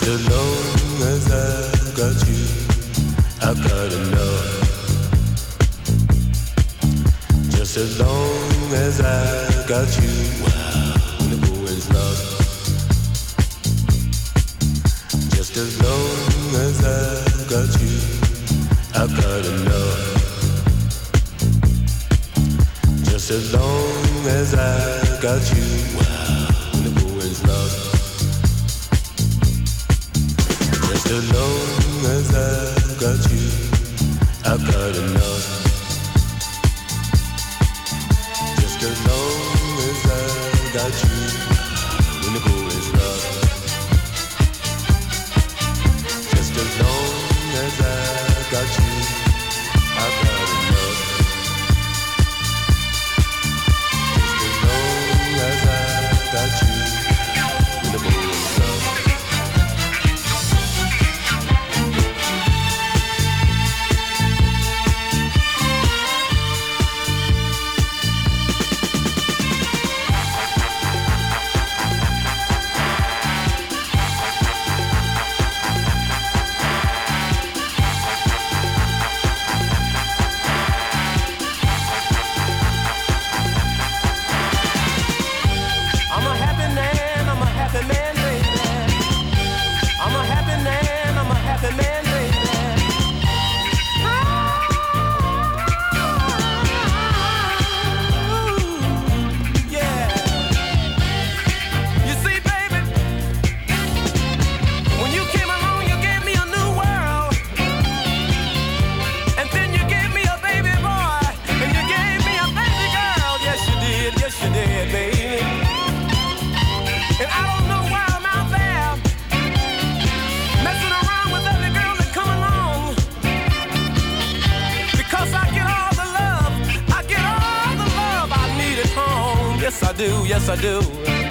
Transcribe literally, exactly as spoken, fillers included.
as long as I got you, I got enough. Just as long as I got you, wow, when the going's rough. Just as long as I got you, I got enough. Just as long as I got you, wow, when the going's rough. Just as long as I got you, I got enough. Just as long as I got you, when the going's rough. Just as long as I got you, I got enough. Just as long as I got you, when the going's rough. Yes, I do.